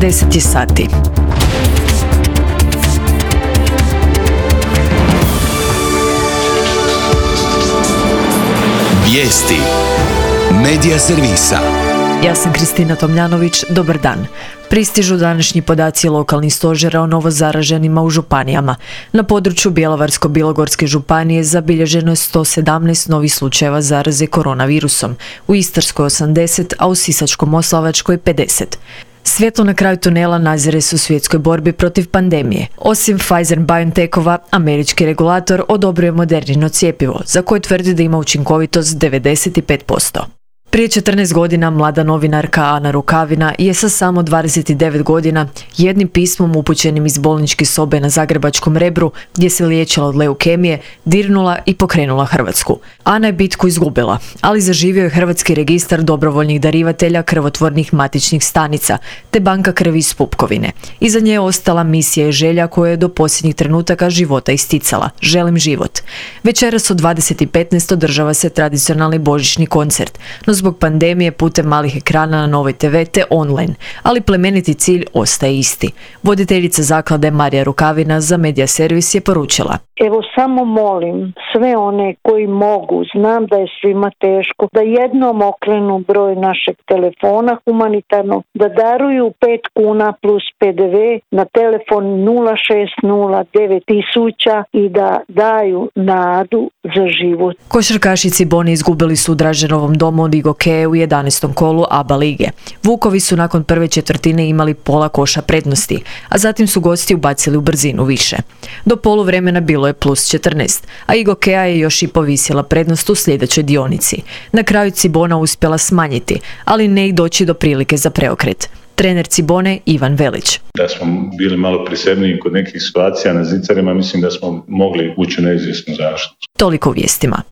10 je sati. Vijesti Medija servisa. Ja sam Kristina Tomljanović, dobar dan. Pristižu današnji podaci lokalnih stožera o novozaraženima u županijama. Na području Bjelovarsko-bilogorske županije zabilježeno je 117 novih slučajeva zaraze koronavirusom, u Istarskoj 80, a u Sisačko-moslavačkoj 50. Svjetlo na kraju tunela nazire se u svjetskoj borbi protiv pandemije. Osim Pfizer-BioNTechova, američki regulator odobrio je Modernino cjepivo, za koje tvrdi da ima učinkovitost 95%. Prije 14 godina mlada novinarka Ana Rukavina je sa samo 29 godina jednim pismom upućenim iz bolničke sobe na zagrebačkom Rebru, gdje se liječila od leukemije, dirnula i pokrenula Hrvatsku. Ana je bitku izgubila, ali zaživio je Hrvatski registar dobrovoljnih darivatelja krvotvornih matičnih stanica, te banka krvi iz pupkovine. Iza nje je ostala misija i želja koju je do posljednjih trenutaka života isticala: želim život. Večeras od 20:15 održava se tradicionalni božićni koncert, no zbog pandemije putem malih ekrana na Novoj TV te online, ali plemeniti cilj ostaje isti. Voditeljica zaklade Marija Rukavina za Medija servis je poručila: Evo, samo molim sve one koji mogu, znam da je svima teško, da jednom okrenu broj našeg telefona humanitarnog, da daruju 5 kuna plus PDV na telefon 0609000 i da daju nadu za život. Košarkaši Cibone izgubili su u Draženovom domu od Igokeje u 11. kolu ABA lige. Vukovi su nakon prve četvrtine imali pola koša prednosti, a zatim su gosti ubacili u brzinu više. Do poluvremena bilo je plus 14, a Igokeja je još i povisila prednost u sljedećoj dionici. Na kraju Cibona uspjela smanjiti, ali ne i doći do prilike za preokret. Trener Cibone Ivan Velić: Da smo bili malo prisebniji kod nekih situacija na zicarima, mislim da smo mogli ući u neizvjesnu zaštitu. Toliko u vijestima.